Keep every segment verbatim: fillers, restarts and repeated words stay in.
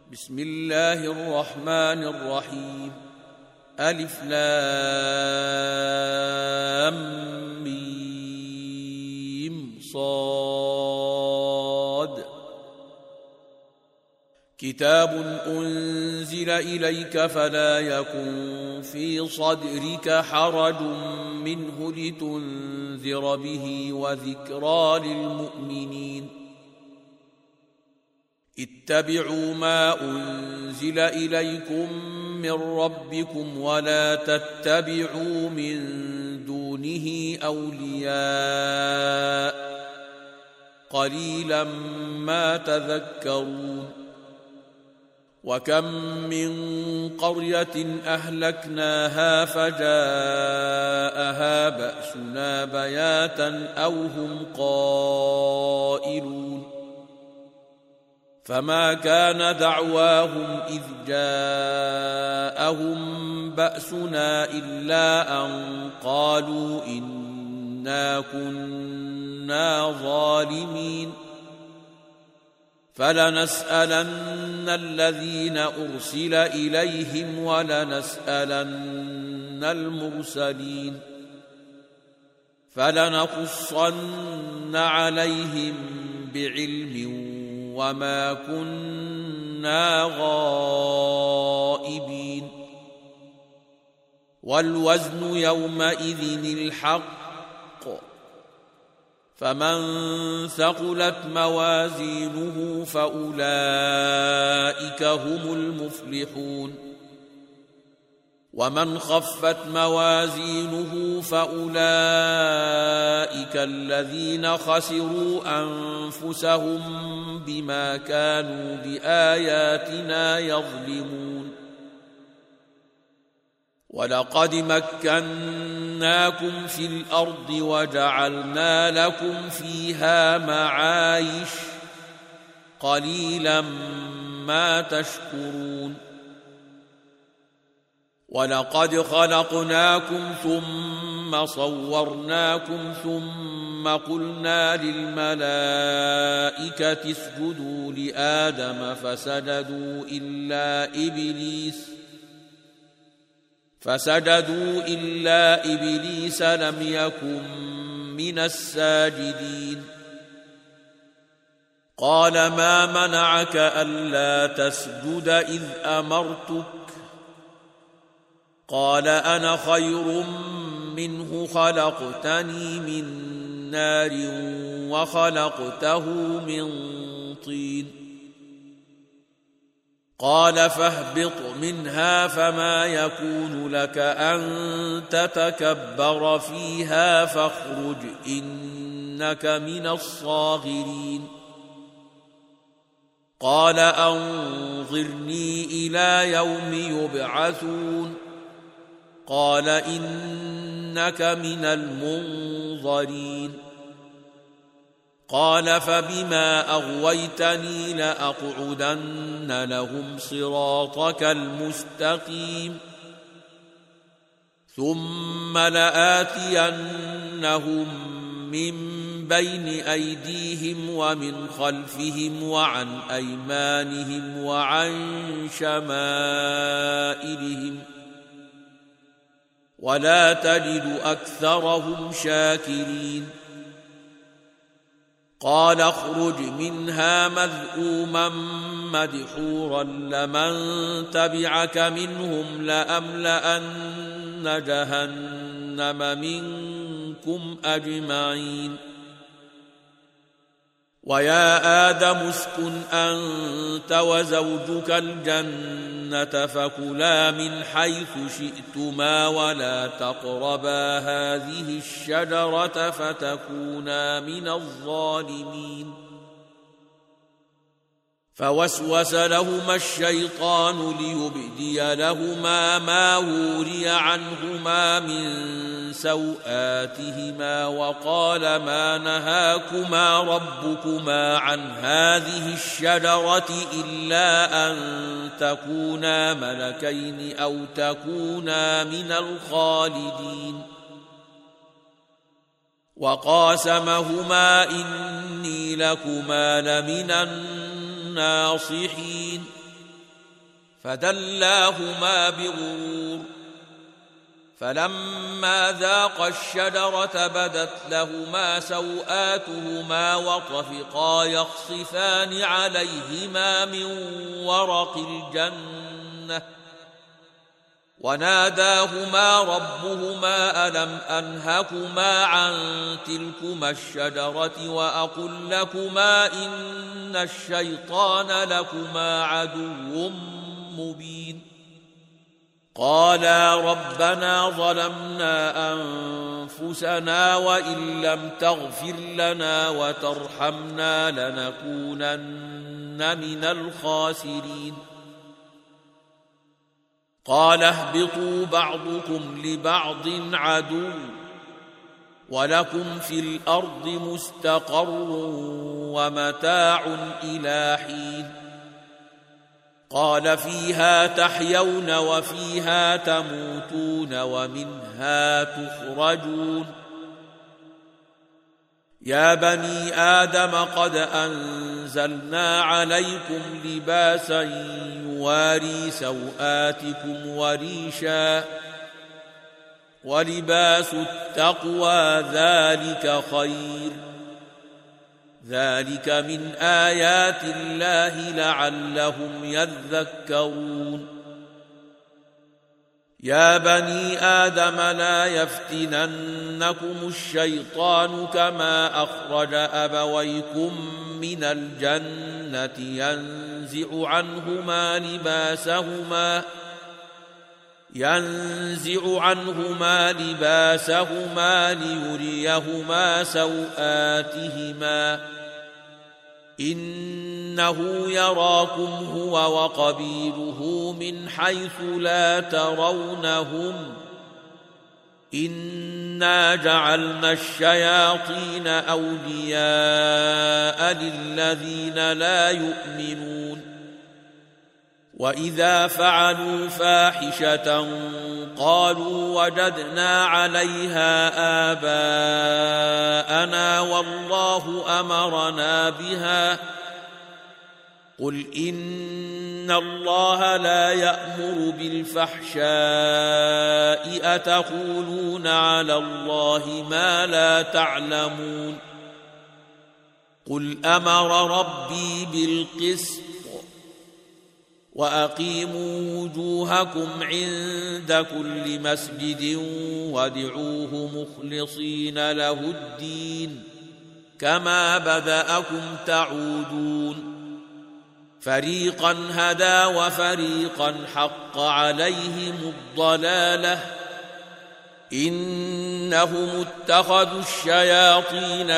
بسم الله الرحمن الرحيم. ألف لام ميم صاد. كتاب أنزل إليك فلا يكن في صدرك حرج منه لتنذر به وذكرى للمؤمنين. اتبعوا ما أنزل إليكم من ربكم ولا تتبعوا من دونه أولياء قليلا ما تذكرون. وكم من قرية أهلكناها فجاءها بأسنا بياتا أو هم قائلون. فما كان دعواهم إذ جاءهم بأسنا إلا أن قالوا إنا كنا ظالمين. فلنسألن الذين أرسل إليهم ولنسألن المرسلين. فلنقصن عليهم بعلم وما كنا غائبين. والوزن يومئذ الحق. فمن ثقلت موازينه فأولئك هم المفلحون. ومن خفت موازينه فأولئك الذين خسروا أنفسهم بما كانوا بآياتنا يظلمون. ولقد مكناكم في الأرض وجعلنا لكم فيها معايش قليلا ما تشكرون. ولقد خلقناكم ثم صورناكم ثم قلنا للملائكة اسجدوا لآدم فسجدوا إلا إبليس فسجدوا إلا إبليس لم يكن من الساجدين. قال ما منعك ألا تسجد إذ أمرتك؟ قال أنا خير منه خلقتني من نار وخلقته من طين. قال فاهبط منها فما يكون لك أن تتكبر فيها فاخرج إنك من الصاغرين. قال أنظرني إلى يوم يبعثون. قال إنك من المنظرين. قال فبما أغويتني لأقعدن لهم صراطك المستقيم ثم لآتينهم من بين أيديهم ومن خلفهم وعن أيمانهم وعن شمائلهم ولا تجد أكثرهم شاكرين. قال اخرج منها مذءوما مدحورا لمن تبعك منهم لأملأن جهنم منكم أجمعين. ويا آدم اسكن أنت وزوجك الجنة فكلا من حيث شئتما ولا تقربا هذه الشجرة فتكونا من الظالمين. فوسوس لهما الشيطان ليبدي لهما ما وري عنهما من سوآتهما وقال ما نهاكما ربكما عن هذه الشجرة إلا أن تكونا ملكين أو تكونا من الخالدين. وقاسمهما إني لكما لمن الناصحين فدلاهما بغرور فلما ذاقا الشجرة بدت لهما سوآتهما وطفقا يخصفان عليهما من ورق الجنة وناداهما ربهما ألم أنهكما عن تلكما الشجرة وأقل لكما إن الشيطان لكما عدو مبين قالا ربنا ظلمنا أنفسنا وإن لم تغفر لنا وترحمنا لنكونن من الخاسرين قال اهبطوا بعضكم لبعض عدو ولكم في الأرض مستقر ومتاع إلى حين قال فيها تحيون وفيها تموتون ومنها تخرجون يا بني آدم قد أنزلنا عليكم لباسا يواري سوآتكم وريشا ولباس التقوى ذلك خير ذلك من آيات الله لعلهم يذكرون يا بني آدم لا يفتننكم الشيطان كما أخرج أبويكم من الجنة ينزع عنهما لباسهما ينزع عنهما لباسهما ليريهما سوآتهما إنه يراكم هو وقبيله من حيث لا ترونهم إنا جعلنا الشياطين أولياء للذين لا يؤمنون وإذا فعلوا فاحشة قالوا وجدنا عليها آباءنا والله أمرنا بها قل إن الله لا يأمر بالفحشاء أتقولون على الله ما لا تعلمون قل أمر ربي بالقسط وأقيموا وجوهكم عند كل مسجد وادعوه مخلصين له الدين كما بدأكم تعودون فريقا هدى وفريقا حق عليهم الضلالة إنهم اتخذوا الشياطين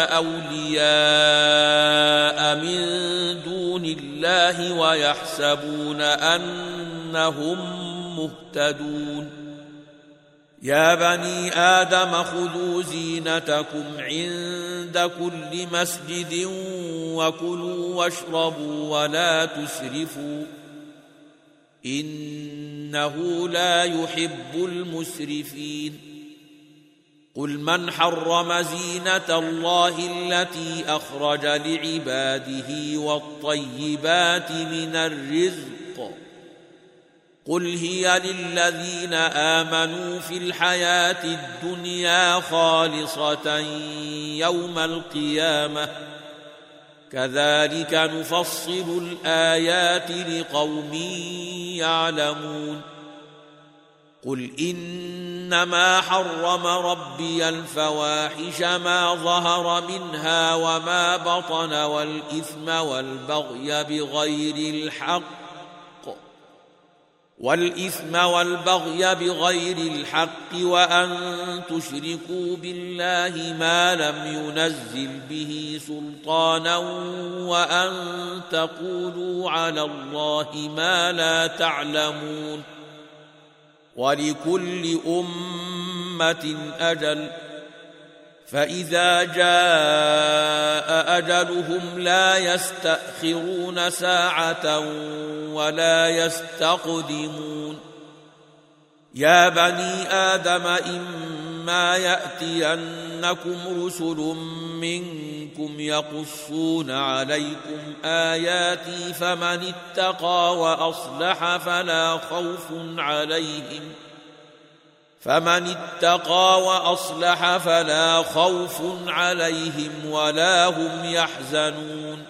أولياء من دون الله ويحسبون أنهم مهتدون يا بني آدم خذوا زينتكم عند كل مسجد وكلوا واشربوا ولا تسرفوا إنه لا يحب المسرفين قل من حرم زينة الله التي أخرج لعباده والطيبات من الرزق قل هي للذين آمنوا في الحياة الدنيا خالصة يوم القيامة كذلك نفصل الآيات لقوم يعلمون قل إنما حرم ربي الفواحش ما ظهر منها وما بطن والإثم والبغي بغير الحق والإثم والبغي بغير الحق وأن تشركوا بالله ما لم ينزل به سلطانا وأن تقولوا على الله ما لا تعلمون ولكل أمة أجل فإذا جاء أجلهم لا يستأخرون ساعة ولا يستقدمون يا بني آدم إما فإما يأتينكم رسل منكم يقصون عليكم آياتي فمن اتقى وأصلح فلا خوف عليهم فمن اتقى وأصلح فلا خوف عليهم ولا هم يحزنون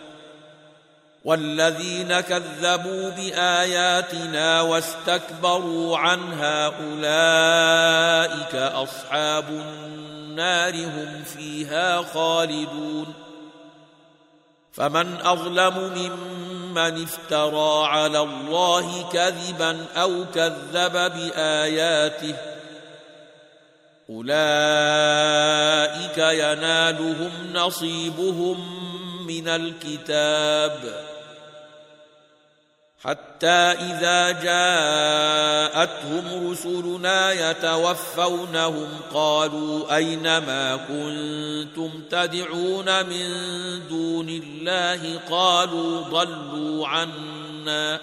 والذين كذبوا بآياتنا واستكبروا عنها أولئك أصحاب النار هم فيها خالدون فمن أظلم ممن افترى على الله كذبا أو كذب بآياته أولئك ينالهم نصيبهم من الكتاب حتى إذا جاءتهم رسلنا يتوفونهم قالوا أين ما كنتم تدعون من دون الله قالوا ضلوا عنا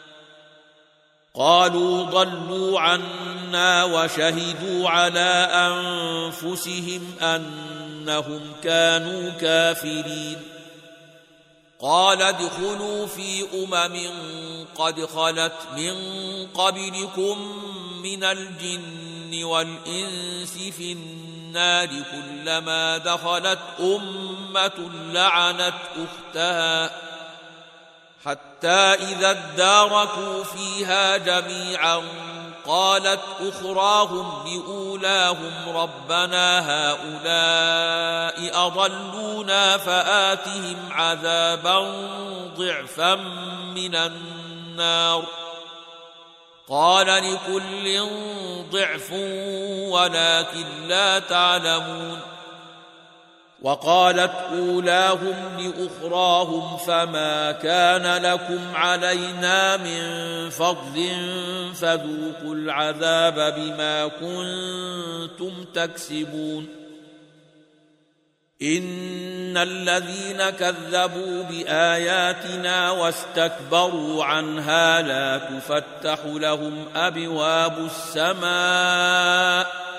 قالوا ضلوا عنا وشهدوا على أنفسهم أنهم كانوا كافرين قال ادخلوا في أمم قد خلت من قبلكم من الجن والإنس في النار كلما دخلت أمة لعنت أختها حتى إذا اداركوا فيها جميعا قالت أخراهم لأولاهم ربنا هؤلاء أضلونا فآتهم عذابا ضعفا من النار قال لكل ضعف ولكن لا تعلمون وقالت أولاهم لأخراهم فما كان لكم علينا من فضل فذوقوا العذاب بما كنتم تكسبون إن الذين كذبوا بآياتنا واستكبروا عنها لا تفتح لهم أبواب السماء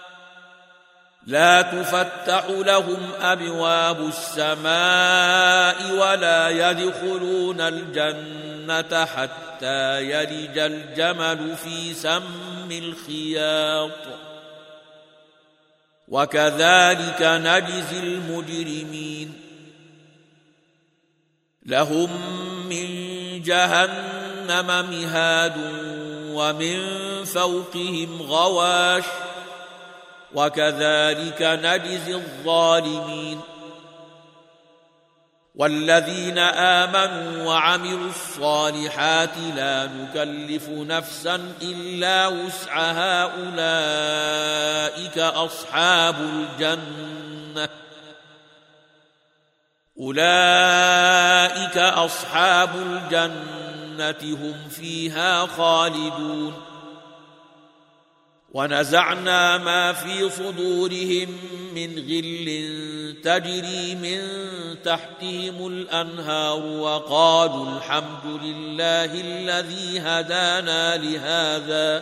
لا تفتح لهم أبواب السماء ولا يدخلون الجنة حتى يلج الجمل في سم الخياط وكذلك نجزي المجرمين لهم من جهنم مهاد ومن فوقهم غواش وكذلك نجزي الظالمين والذين آمنوا وعملوا الصالحات لا نكلف نفسا إلا وسعها أولئك أصحاب الجنة أولئك أصحاب الجنة هم فيها خالدون ونزعنا ما في صدورهم من غل تجري من تحتهم الأنهار وقالوا الحمد لله الذي هدانا لهذا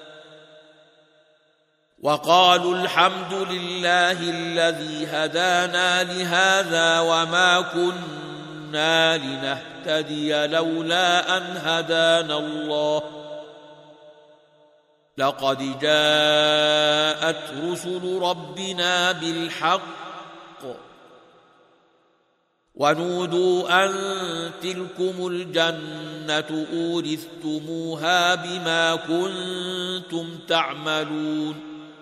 وقالوا الحمد لله الذي هدانا لهذا وما كنا لنهتدي لولا أن هدانا الله لقد جاءت رسل ربنا بالحق ونودوا أن تلكم الجنة أورثتموها بما كنتم تعملون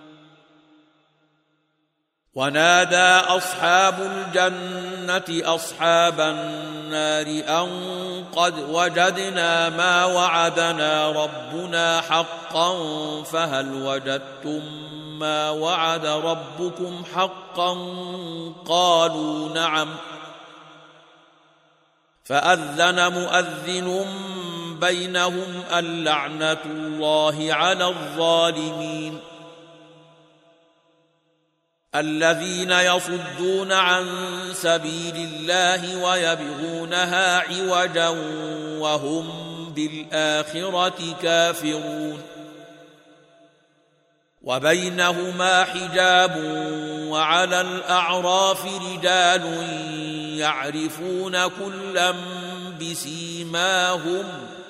ونادى أصحاب الجنة أصحاب النار أن قد وجدنا ما وعدنا ربنا حقا فهل وجدتم ما وعد ربكم حقا قالوا نعم فأذن مؤذن بينهم اللعنة الله على الظالمين الذين يصدون عن سبيل الله ويبغونها عوجا وهم بالآخرة كافرون وبينهما حجاب وعلى الأعراف رجال يعرفون كلا بسيماهم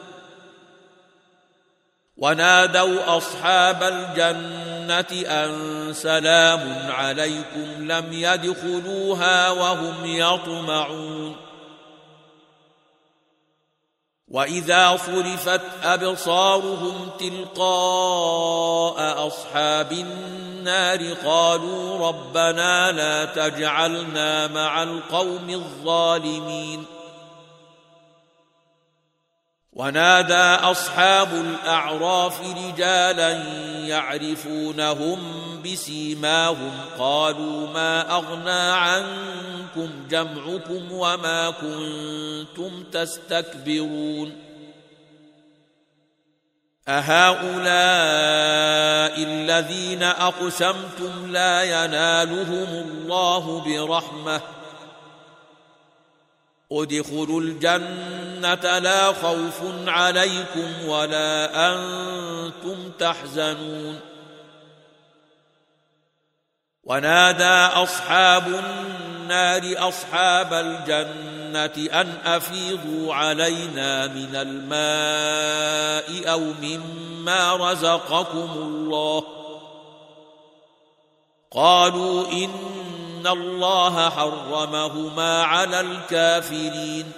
ونادوا أصحاب الجنة أن سلام عليكم لم يدخلوها وهم يطمعون وإذا صرفت أبصارهم تلقاء أصحاب النار قالوا ربنا لا تجعلنا مع القوم الظالمين ونادى أصحاب الأعراف رجالا يعرفونهم بسيماهم قالوا ما أغنى عنكم جمعكم وما كنتم تستكبرون أهؤلاء الذين أقسمتم لا ينالهم الله برحمة ادخلوا الجنة لا خوف عليكم ولا أنتم تحزنون ونادى أصحاب النار أصحاب الجنة أن أفيضوا علينا من الماء أو مما رزقكم الله قالوا إن الله حرمهما على الكافرين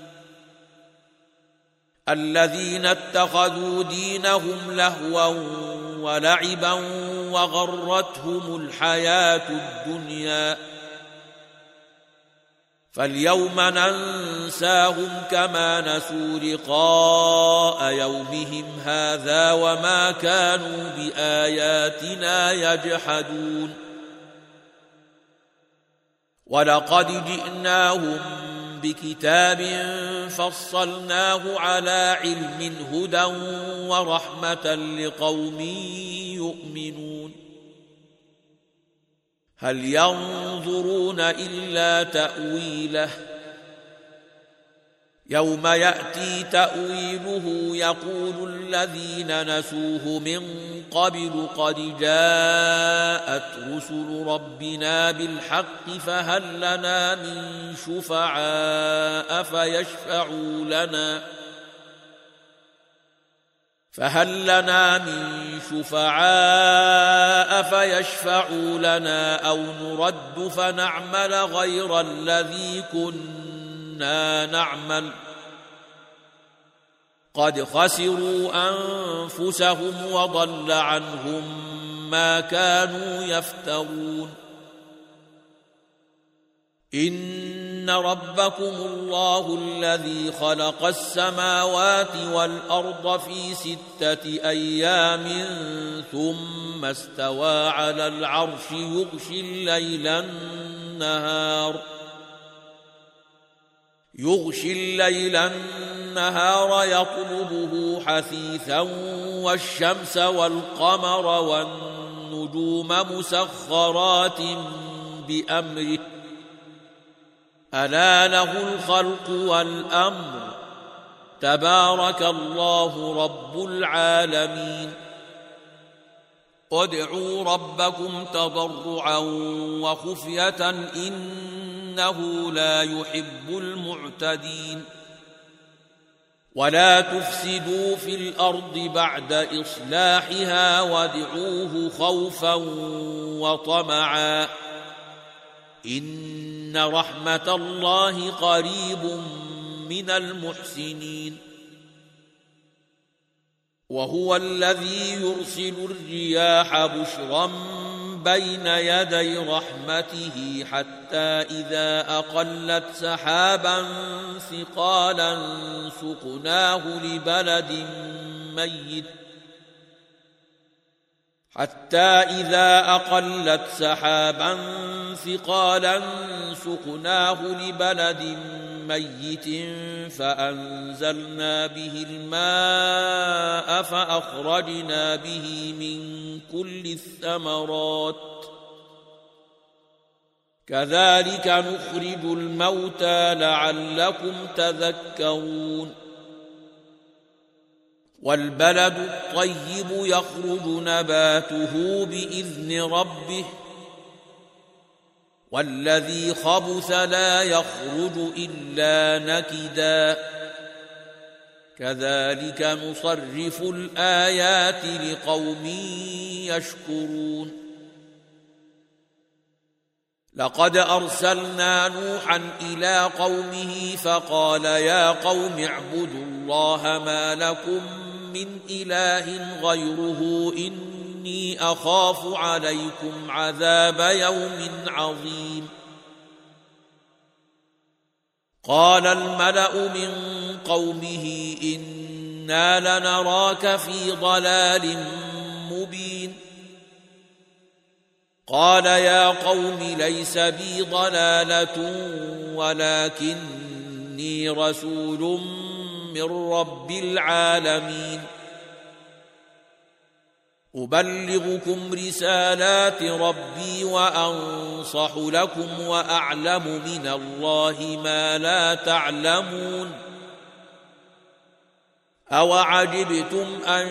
الذين اتخذوا دينهم لهوا ولعبا وغرتهم الحياة الدنيا فاليوم ننساهم كما نسوا لقاء يومهم هذا وما كانوا بآياتنا يجحدون ولقد جئناهم بكتاب فصلناه على علم هدى ورحمة لقوم يؤمنون هل ينظرون إلا تأويله يوم يأتي تأويله يقول الذين نسوه من قبل قد جاءت رسل ربنا بالحق فهل لنا من شفعاء فيشفعوا لنا فهل لنا من شفعاء فيشفعوا لنا أو نرد فنعمل غير الذي كنا نعمل قد خسروا أنفسهم وضل عنهم ما كانوا يفترون إن ربكم الله الذي خلق السماوات والأرض في ستة أيام ثم استوى على العرش يغشي الليل النهار يغشي الليل النهار يطلبه حثيثا والشمس والقمر والنجوم مسخرات بأمره ألا له الخلق والأمر تبارك الله رب العالمين ادعوا ربكم تضرعا وخفية إنه لا يحب المعتدين ولا تفسدوا في الأرض بعد إصلاحها وادعوه خوفا وطمعا إن رحمة الله قريب من المحسنين وهو الذي يرسل الرياح بشرا بين يدي رحمته حتى إذا أقلت سحابا ثقالا سقناه لبلد ميت حتى إذا أقلت سحابا ثقالا سقناه لبلد ميت فأنزلنا به الماء فأخرجنا به من كل الثمرات كذلك نخرج الموتى لعلكم تذكرون والبلد الطيب يخرج نباته بإذن ربه والذي خبث لا يخرج إلا نكدا كذلك نصرف الآيات لقوم يشكرون لقد أرسلنا نوحا إلى قومه فقال يا قوم اعبدوا الله ما لكم من إله غيره إني أخاف عليكم عذاب يوم عظيم قال الملأ من قومه إنا لنراك في ضلال مبين قال يا قوم ليس بي ضلالة ولكني رسول من رب العالمين أبلغكم رسالات ربي وأنصح لكم وأعلم من الله ما لا تعلمون أوعجبتم أن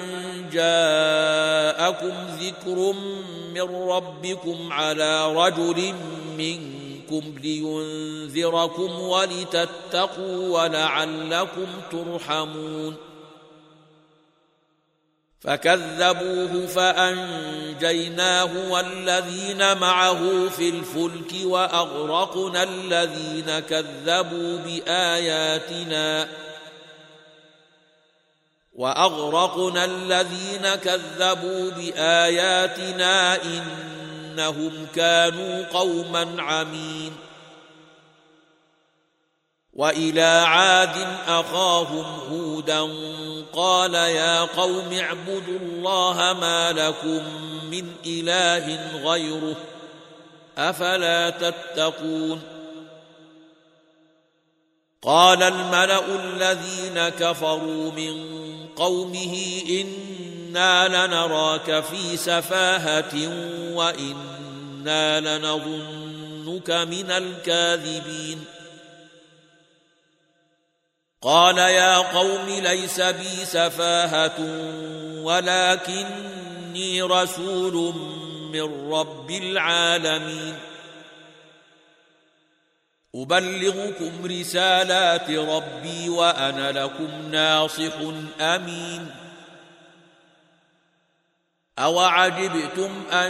جاءكم ذكر من ربكم على رجل منكم لينذركم ولتتقوا ولعلكم ترحمون فكذبوه فأنجيناه والذين معه في الفلك وأغرقنا الذين كذبوا بآياتنا وأغرقنا الذين كذبوا بآياتنا إنهم كانوا قوما عمين وإلى عاد أخاهم هودا قال يا قوم اعبدوا الله ما لكم من إله غيره أفلا تتقون قال الملأ الذين كفروا من قومه إنا لنراك في سفاهة وإنا لنظنك من الكاذبين قال يا قوم ليس بي سفاهة ولكني رسول من رب العالمين أبلغكم رسالات ربي وأنا لكم ناصح أمين أوعجبتم أن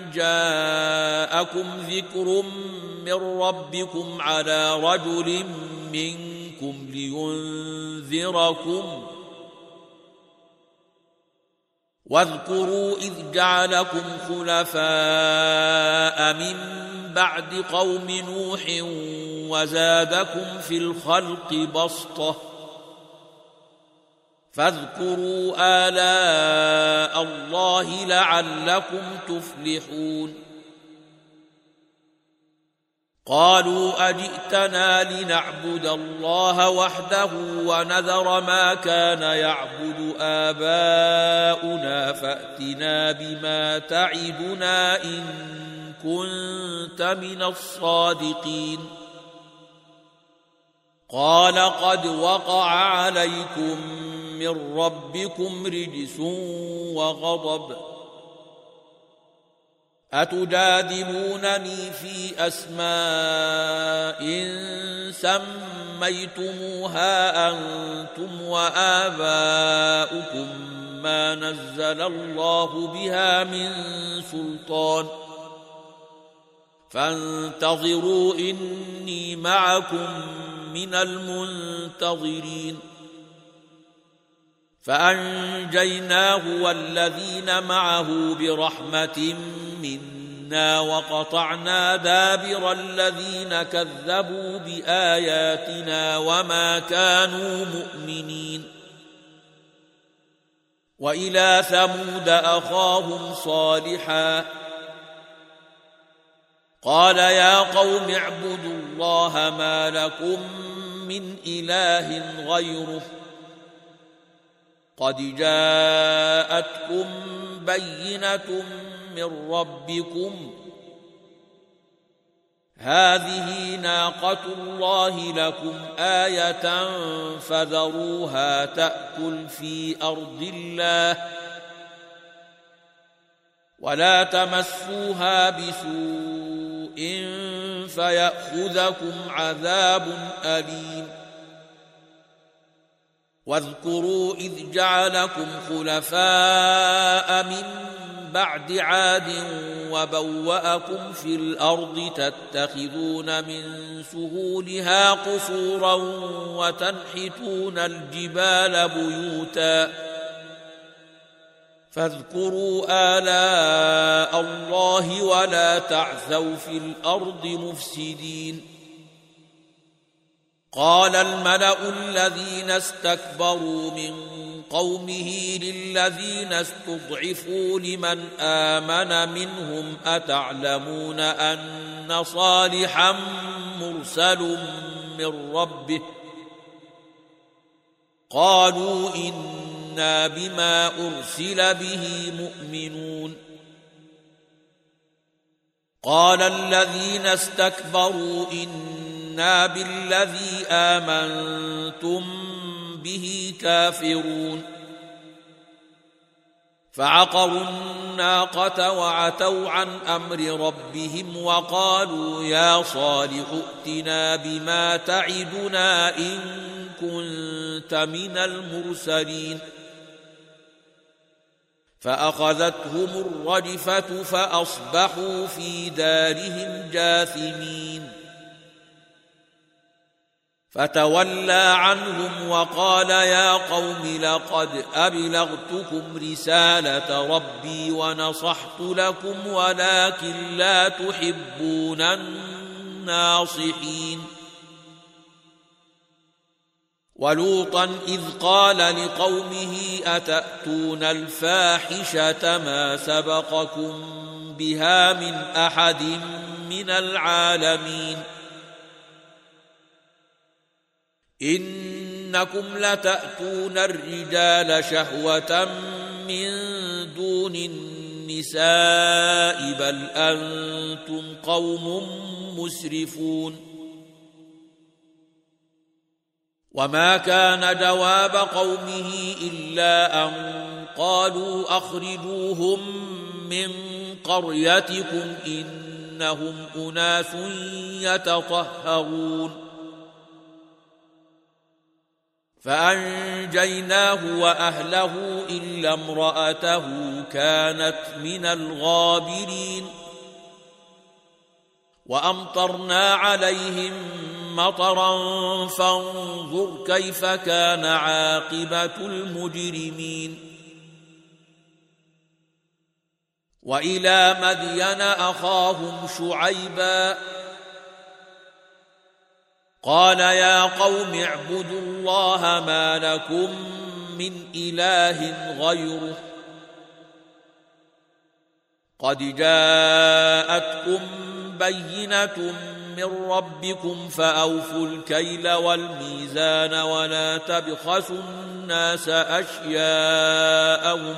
جاءكم ذكر من ربكم على رجل منكم لينذركم واذكروا إذ جعلكم خلفاء من بعد قوم نوح وزادكم في الخلق بسطة فاذكروا آلاء الله لعلكم تفلحون قالوا أجئتنا لنعبد الله وحده ونذر ما كان يعبد آباؤنا فأتنا بما تعدنا إن كنت من الصادقين قال قد وقع عليكم من ربكم رجس وغضب أتجادلونني في أسماء سميتموها أنتم وآباؤكم ما نزل الله بها من سلطان فانتظروا إني معكم من المنتظرين فأنجيناه والذين معه برحمة منا وقطعنا دابر الذين كذبوا بآياتنا وما كانوا مؤمنين وإلى ثمود أخاهم صالحا قال يا قوم اعبدوا الله ما لكم من إله غيره قد جاءتكم بينة من ربكم هذه ناقة الله لكم آية فذروها تأكل في أرض الله ولا تمسوها بسوء فيأخذكم عذاب أليم واذكروا إذ جعلكم خلفاء من بعد عاد وبوأكم في الأرض تتخذون من سهولها قصورا وتنحتون الجبال بيوتا فاذكروا آلاء الله ولا تعثوا في الأرض مفسدين قال الملأ الذين استكبروا من قومه للذين استضعفوا لمن آمن منهم أتعلمون أن صالحا مرسل من ربه قالوا إنا بما أرسل به مؤمنون قال الذين استكبروا إنا بالذي آمنتم به كافرون فعقروا الناقة وعتوا عن أمر ربهم وقالوا يا صالح ائتنا بما تعدنا إن كنت من المرسلين فأخذتهم الرجفة فأصبحوا في دارهم جاثمين فتولى عنهم وقال يا قوم لقد أبلغتكم رسالة ربي ونصحت لكم ولكن لا تحبون الناصحين ولوطا إذ قال لقومه أتأتون الفاحشة ما سبقكم بها من أحد من العالمين إنكم لتأتون الرجال شهوة من دون النساء بل أنتم قوم مسرفون وما كان جواب قومه إلا أن قالوا أخرجوهم من قريتكم إنهم أناس يتطهرون فأنجيناه وأهله إلا امرأته كانت من الغابرين وأمطرنا عليهم مطرا فانظر كيف كان عاقبة المجرمين وإلى مدين أخاهم شعيبا قال يا قوم اعبدوا الله ما لكم من إله غيره قد جاءتكم بينة من ربكم فأوفوا الكيل والميزان ولا تبخسوا الناس أشياءهم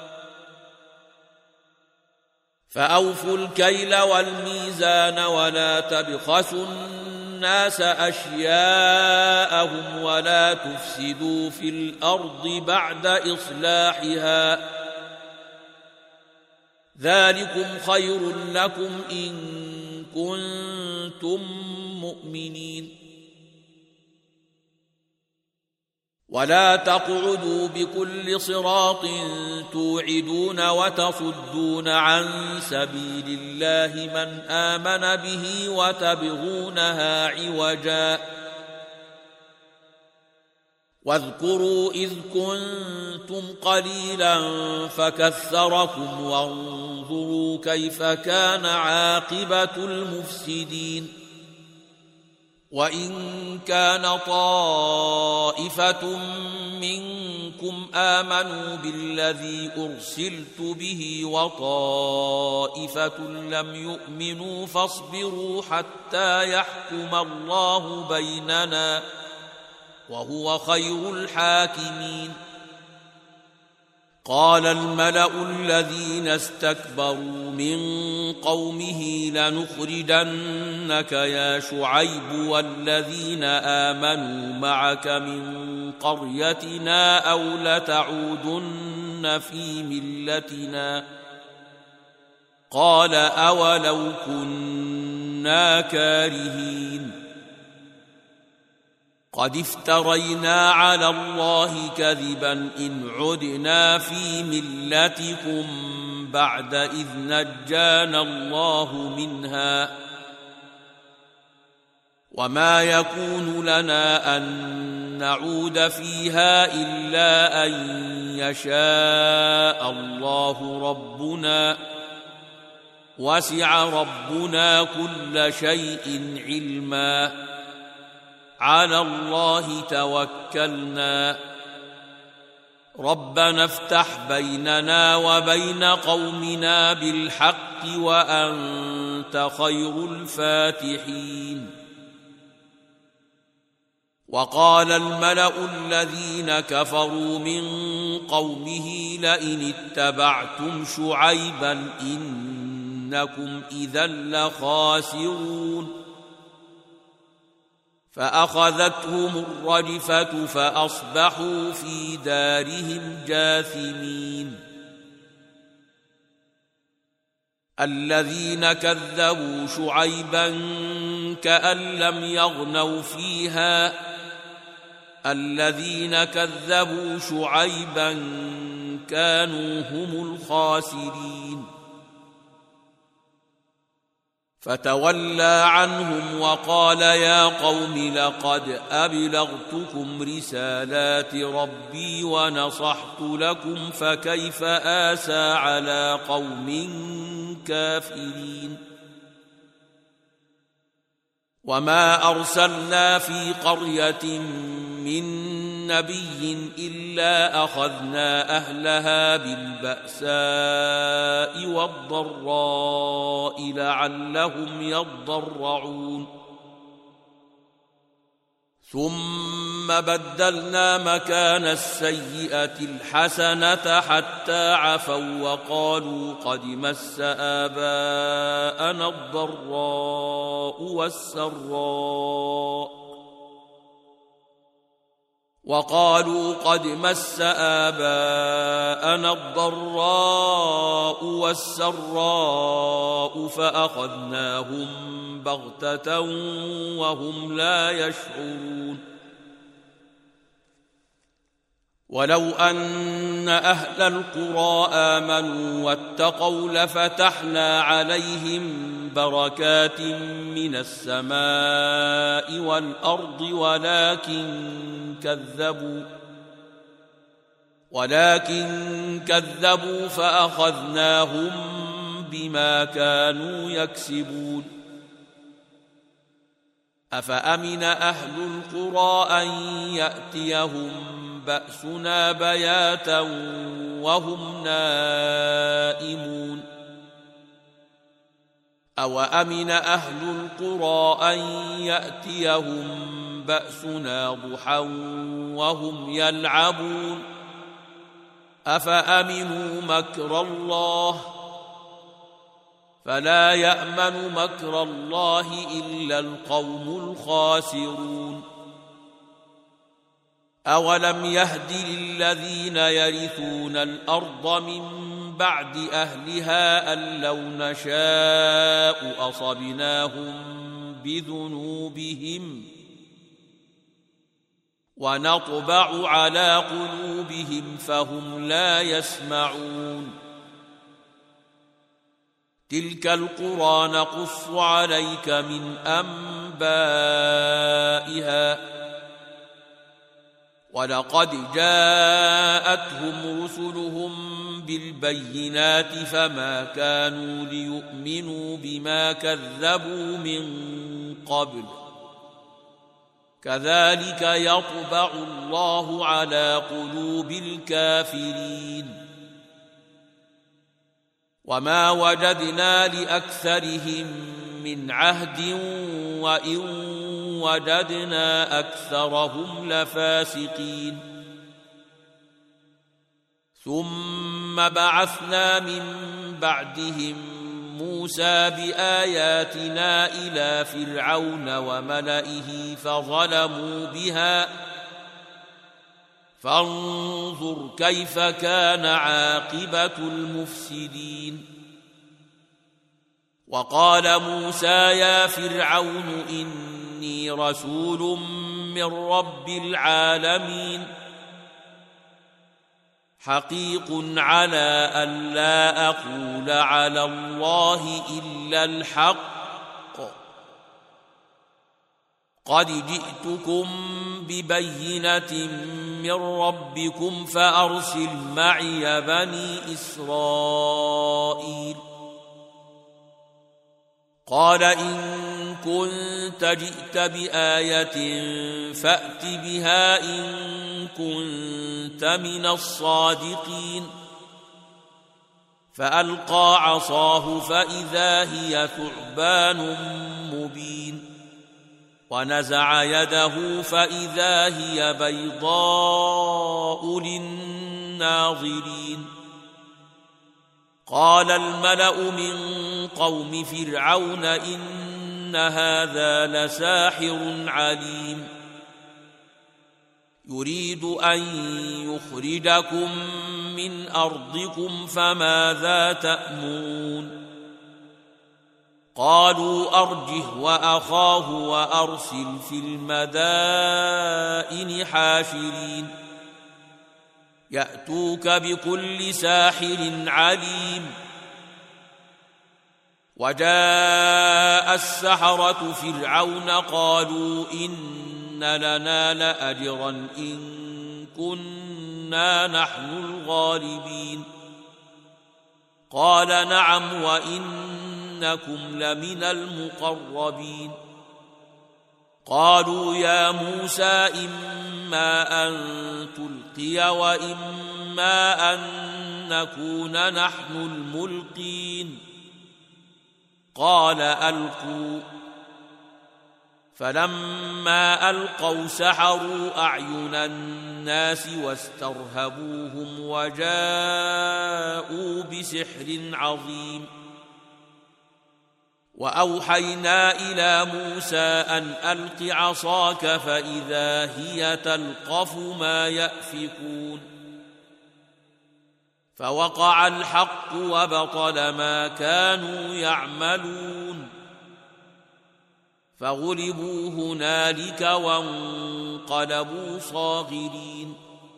فأوفوا الكيل والميزان ولا تبخسوا الناس أشياءهم ولا تفسدوا في الأرض بعد إصلاحها ذلكم خير لكم إن كنتم مؤمنين ولا تقعدوا بكل صراط توعدون وتصدون عن سبيل الله من آمن به وتبغونها عوجا واذكروا إذ كنتم قليلا فكثركم وانظروا كيف كان عاقبة المفسدين وإن كان طائفة منكم آمنوا بالذي أرسلت به وطائفة لم يؤمنوا فاصبروا حتى يحكم الله بيننا وهو خير الحاكمين قال الملأ الذين استكبروا من قومه لنخرجنك يا شعيب والذين آمنوا معك من قريتنا أو لتعودن في ملتنا قال أولو كنا كارهين قد افترينا على الله كذبا إن عدنا في ملتكم بعد إذ نجانا الله منها وما يكون لنا أن نعود فيها إلا أن يشاء الله ربنا وسع ربنا كل شيء علما على الله توكلنا ربنا افتح بيننا وبين قومنا بالحق وأنت خير الفاتحين وقال الملأ الذين كفروا من قومه لئن اتبعتم شعيبا إنكم إذا لخاسرون فأخذتهم الرجفة فأصبحوا في دارهم جاثمين الذين كذبوا شعيبا كأن لم يغنوا فيها الذين كذبوا شعيبا كانوا هم الخاسرين فتولى عنهم وقال يا قوم لقد أبلغتكم رسالات ربي ونصحت لكم فكيف آسى على قوم كافرين وما أرسلنا في قرية من نبي إلا أخذنا أهلها بالبأساء والضراء لعلهم يضرعون ثم بدلنا مكان السيئة الحسنة حتى عفوا وقالوا قد مس آباءنا الضراء والسراء وقالوا قد مس آباءنا الضراء والسراء فأخذناهم بغتة وهم لا يشعرون ولو أن أهل القرى آمنوا واتقوا لفتحنا عليهم بركات من السماء والأرض ولكن كذبوا ولكن كذبوا فأخذناهم بما كانوا يكسبون أفأمن أهل القرى أن يأتيهم بأسنا بياتا وهم نائمون أو أمن أهل القرى أن يأتيهم بأسنا ضحى وهم يلعبون أفأمنوا مكر الله فلا يأمن مكر الله إلا القوم الخاسرون أولم يهد للذين يرثون الأرض من بعد أهلها أن لو نشاء أصبناهم بذنوبهم ونطبع على قلوبهم فهم لا يسمعون تلك القرى نقص عليك من أنبائها ولقد جاءتهم رسلهم بالبينات فما كانوا ليؤمنوا بما كذبوا من قبل كذلك يطبع الله على قلوب الكافرين وما وجدنا لأكثرهم من عهد وإن وجدنا أكثرهم لفاسقين ثم بعثنا من بعدهم موسى بآياتنا إلى فرعون وملئه فظلموا بها فانظر كيف كان عاقبة المفسدين. وقال موسى يا فرعون إني رسول من رب العالمين حقيق على أن لا أقول على الله إلا الحق قد جئتكم ببينة من ربكم فأرسل معي بني إسرائيل. قال إن كنت جئت بآية فأت بها إن كنت من الصادقين. فألقى عصاه فإذا هي ثعبان مبين ونزع يده فإذا هي بيضاء للناظرين. قال الملأ من قوم فرعون إن هذا لساحر عليم يريد أن يخرجكم من أرضكم فماذا تأمرون. قالوا أرجه وأخاه وأرسل في المدائن حاشرين يأتوك بكل ساحر عليم. وجاء السحرة فرعون قالوا إن لنا لأجرا إن كنا نحن الغالبين. قال نعم وإنكم لمن المقربين. قالوا يا موسى إما أن تلقي وإما أن نكون نحن الملقين. قال ألقوا. فلما ألقوا سحروا أعين الناس واسترهبوهم وجاءوا بسحر عظيم. وأوحينا إلى موسى أن ألق عصاك فإذا هي تلقف ما يأفكون. فوقع الحق وبطل ما كانوا يعملون. فغلبوا هنالك وانقلبوا صاغرين.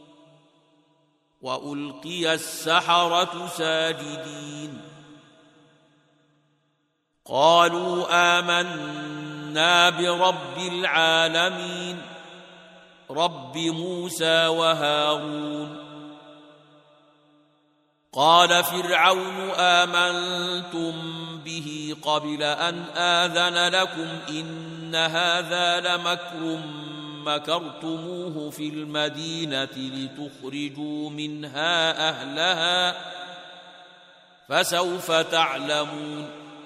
وألقي السحرة ساجدين قالوا آمنا برب العالمين رب موسى وهارون. قال فرعون آمنتم به قبل أن آذن لكم إن هذا لمكر مكرتموه في المدينة لتخرجوا منها أهلها فسوف تعلمون.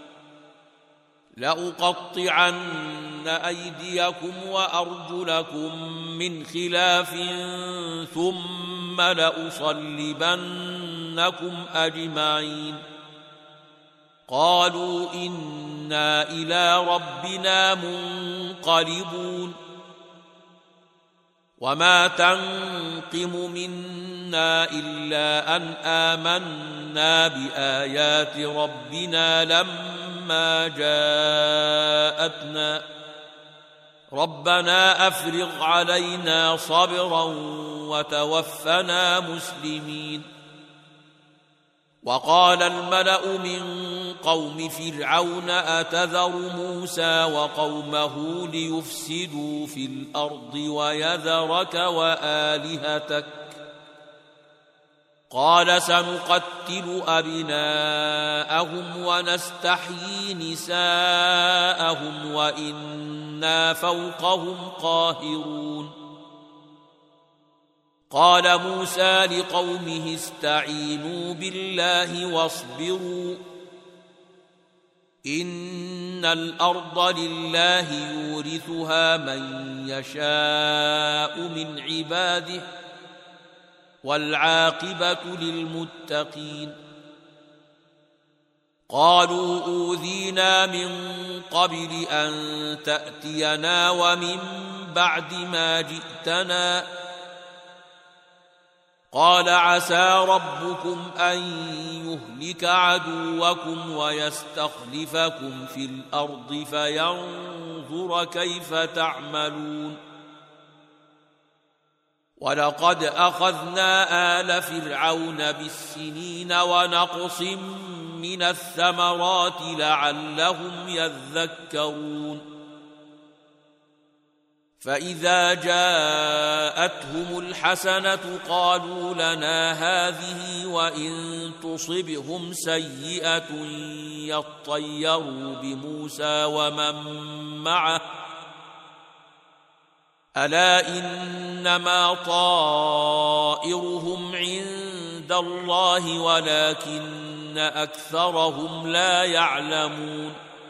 لأقطعن أيديكم وأرجلكم من خلاف ثم لأصلبنكم أجمعين. قالوا إنا إلى ربنا منقلبون. وما تنقم منا إلا أن آمنا بآيات ربنا لما جاءتنا ربنا أفرغ علينا صبرا وتوفنا مسلمين. وقال الملأ من قوم فرعون أتذر موسى وقومه ليفسدوا في الأرض ويذرك وآلهتك قال سنقتل أبناءهم ونستحيي نساءهم وإنا فوقهم قاهرون. قال موسى لقومه استعينوا بالله واصبروا إن الأرض لله يورثها من يشاء من عباده والعاقبة للمتقين. قالوا أوذينا من قبل أن تأتينا ومن بعد ما جئتنا. قال عسى ربكم أن يهلك عدوكم ويستخلفكم في الأرض فينظر كيف تعملون. ولقد أخذنا آل فرعون بالسنين ونقص من الثمرات لعلهم يذكرون. فإذا جاءتهم الحسنة قالوا لنا هذه وإن تصبهم سيئة يطيروا بموسى ومن معه ألا إنما طائرهم عند الله ولكن أكثرهم لا يعلمون.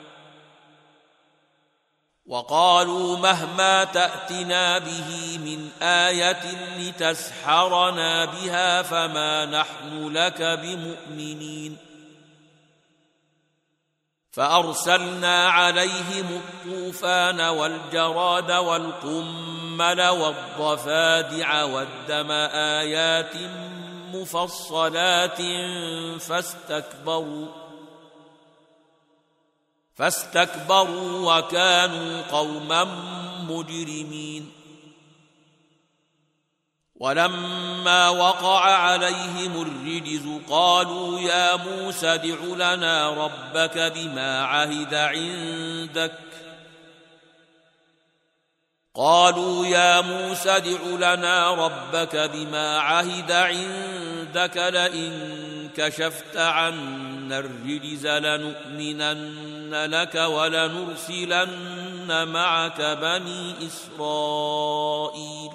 وقالوا مهما تأتنا به من آية لتسحرنا بها فما نحن لك بمؤمنين. فأرسلنا عليهم الطوفان والجراد والقمل والضفادع والدم آيات مفصلات فاستكبروا فاستكبروا وكانوا قوما مجرمين. ولما وقع عليهم الرجز قالوا يا موسى ادع لنا ربك بما عهد عندك قالوا يا موسى ادع لنا ربك بما عهد عندك لئن كشفت عنا الرجز لنؤمنن لك ولنرسلن معك بني إسرائيل.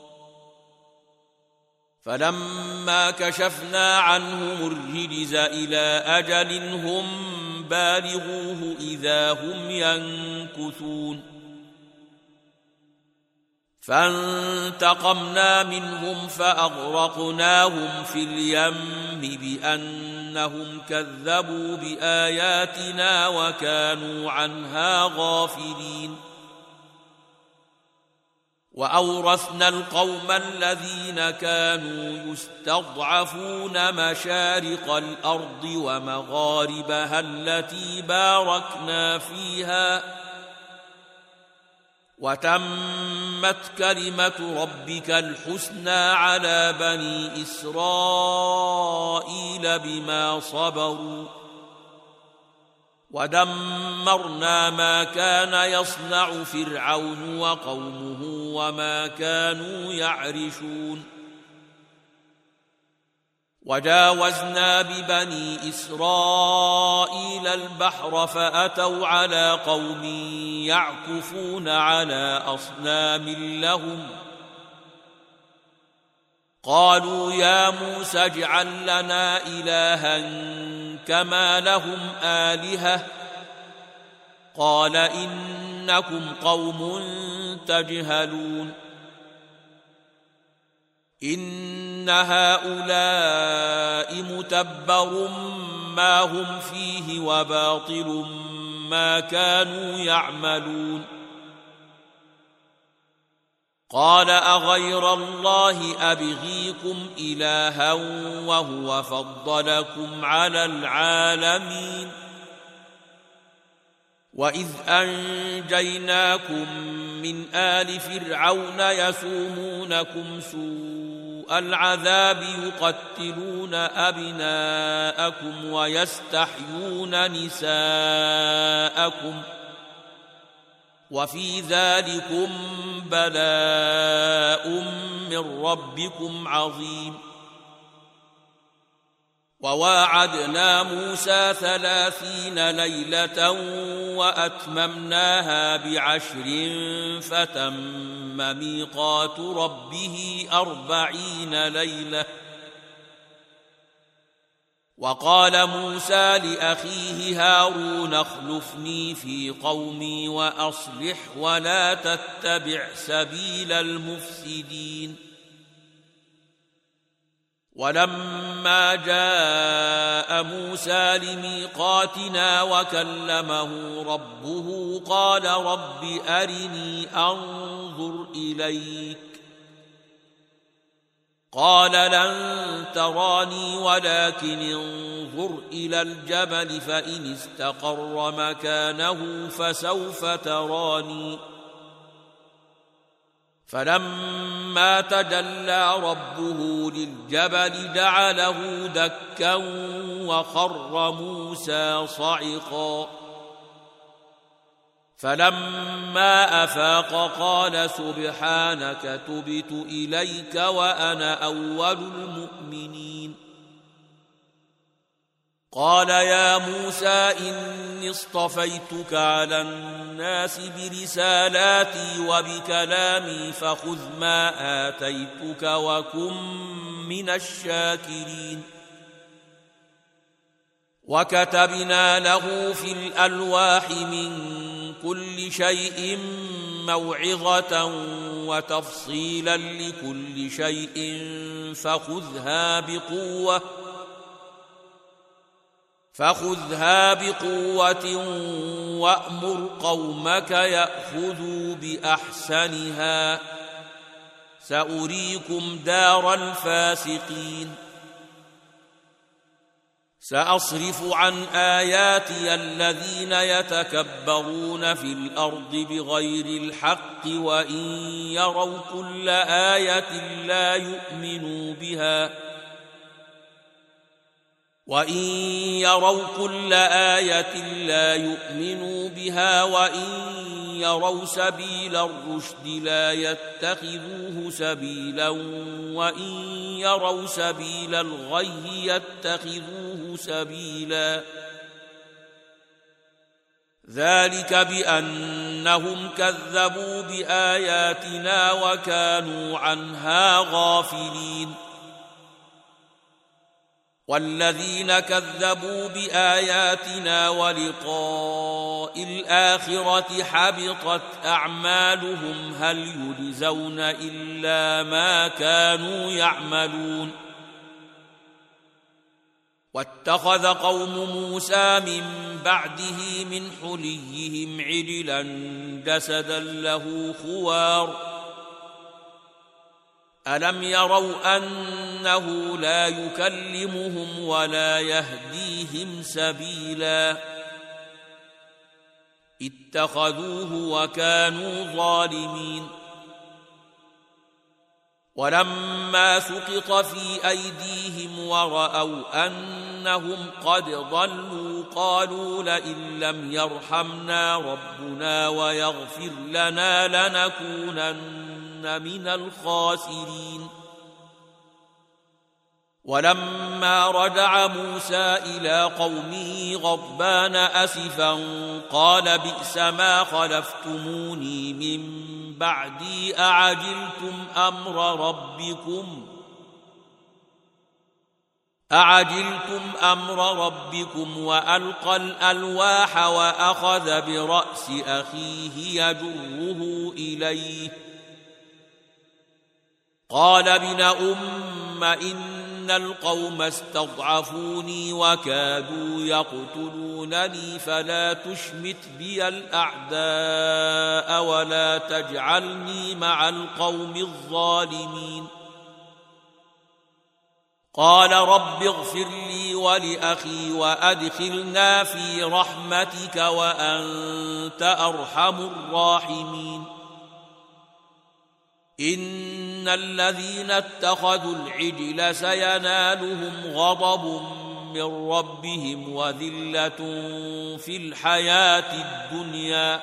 فلما كشفنا عنهم الرجز إلى أجل هم بالغوه إذا هم ينكثون. فانتقمنا منهم فأغرقناهم في اليم بأنهم كذبوا بآياتنا وكانوا عنها غافلين. وأورثنا القوم الذين كانوا يستضعفون مشارق الأرض ومغاربها التي باركنا فيها وتمت كلمة ربك الحسنى على بني إسرائيل بما صبروا ودمرنا ما كان يصنع فرعون وقومه وما كانوا يعرشون. وجاوزنا ببني إسرائيل البحر فأتوا على قوم يعكفون على أصنام لهم قالوا يا موسى اجعل لنا إلها كما لهم آلهة قال إنكم قوم تجهلون. إن هؤلاء متبر ما هم فيه وباطل ما كانوا يعملون. قال أغير الله أبغيكم إلها وهو فضلكم على العالمين. وإذ أنجيناكم من آل فرعون يسومونكم سوء العذاب يقتلون أبناءكم ويستحيون نساءكم وفي ذلكم بلاء من ربكم عظيم. وواعدنا موسى ثلاثين ليلة وأتممناها بعشر فتم ميقات ربه أربعين ليلة. وقال موسى لأخيه هارون اخلفني في قومي وأصلح ولا تتبع سبيل المفسدين. ولما جاء موسى لميقاتنا وكلمه ربه قال رب أرني أنظر إليك قال لن تراني ولكن انظر إلى الجبل فإن استقر مكانه فسوف تراني فلما تجلى ربه للجبل جعله دكا وخر موسى صعقا فلما أفاق قال سبحانك تبت إليك وأنا أول المؤمنين قال يا موسى إني اصطفيتك على الناس برسالاتي وبكلامي فخذ ما آتيتك وكن من الشاكرين وكتبنا له في الألواح من كل شيء موعظة وتفصيلا لكل شيء فخذها بقوة فخذها بقوة وأمر قومك يأخذوا بأحسنها سأريكم دار الفاسقين سأصرف عن آياتي الذين يتكبرون في الأرض بغير الحق وإن يروا كل آية لا يؤمنوا بها وإن يروا كل آية لا يؤمنوا بها وإن يروا سبيل الرشد لا يتخذوه سبيلا وإن يروا سبيل الغي يتخذوه سبيلا ذلك بأنهم كذبوا بآياتنا وكانوا عنها غافلين والذين كذبوا بآياتنا ولقاء الآخرة حبطت أعمالهم هل يجزون إلا ما كانوا يعملون واتخذ قوم موسى من بعده من حليهم عجلا جسدا له خوار ألم يروا أنه لا يكلمهم ولا يهديهم سبيلا اتخذوه وكانوا ظالمين ولما سقط في أيديهم ورأوا أنهم قد ضلوا قالوا لئن لم يرحمنا ربنا ويغفر لنا لنكونن من الخاسرين ولما رجع موسى إلى قومه غضبان أسفا قال بئس ما خلفتموني من بعدي أعجلتم أمر ربكم أعجلتم أمر ربكم وألقى الألواح وأخذ برأس أخيه يجره إليه قال ابن أم إن القوم استضعفوني وكادوا يقتلونني فلا تشمت بي الأعداء ولا تجعلني مع القوم الظالمين قال رب اغفر لي ولأخي وأدخلنا في رحمتك وأنت أرحم الراحمين إن الذين اتخذوا العجل سينالهم غضب من ربهم وذلة في الحياة الدنيا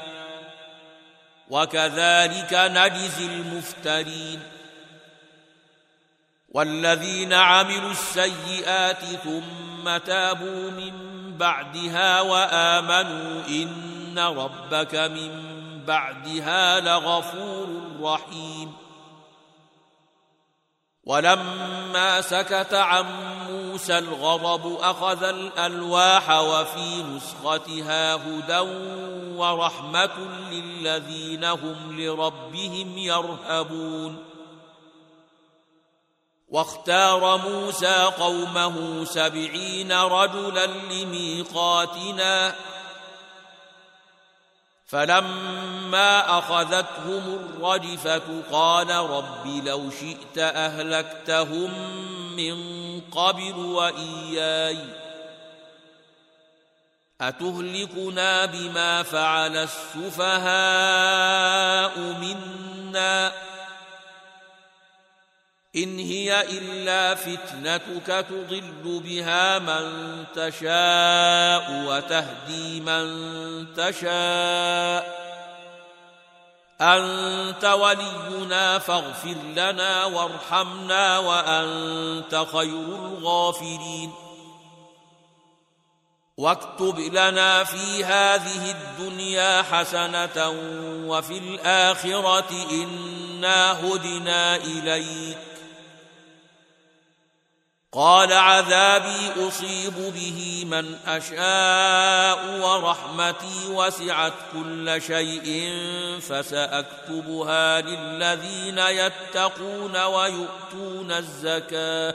وكذلك نجزي المفترين والذين عملوا السيئات ثم تابوا من بعدها وآمنوا إن ربك من بعدها لغفور رحيم ولما سكت عن موسى الغضب أخذ الألواح وفي نسختها هدى ورحمة للذين هم لربهم يرهبون واختار موسى قومه سبعين رجلا لميقاتنا فلما أخذتهم الرجفة قال رب لو شئت أهلكتهم من قبل وإياي أتهلكنا بما فعل السفهاء منا إن هي إلا فتنتك تضل بها من تشاء وتهدي من تشاء أنت ولينا فاغفر لنا وارحمنا وأنت خير الغافرين واكتب لنا في هذه الدنيا حسنة وفي الآخرة إنا هدنا إليك قال عذابي أصيب به من أشاء ورحمتي وسعت كل شيء فسأكتبها للذين يتقون ويؤتون الزكاة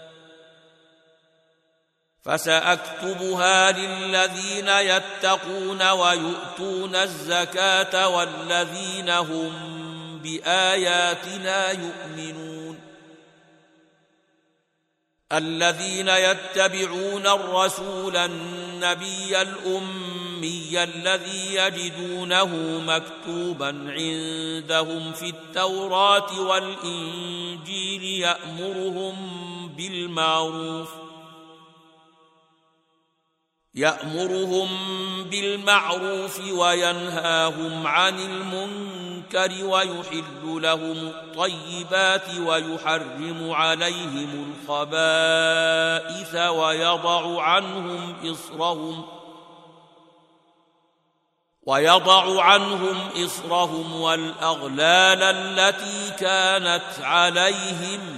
فسأكتبها للذين يتقون ويؤتون الزكاة والذين هم بآياتنا يؤمنون الذين يتبعون الرسول النبي الأمي الذي يجدونه مكتوبا عندهم في التوراة والإنجيل يأمرهم بالمعروف يأمرهم بالمعروف وينهاهم عن المنكر ويحل لهم الطيبات ويحرم عليهم الخبائث ويضع عنهم إصرهم ويضع عنهم إصرهم والأغلال التي كانت عليهم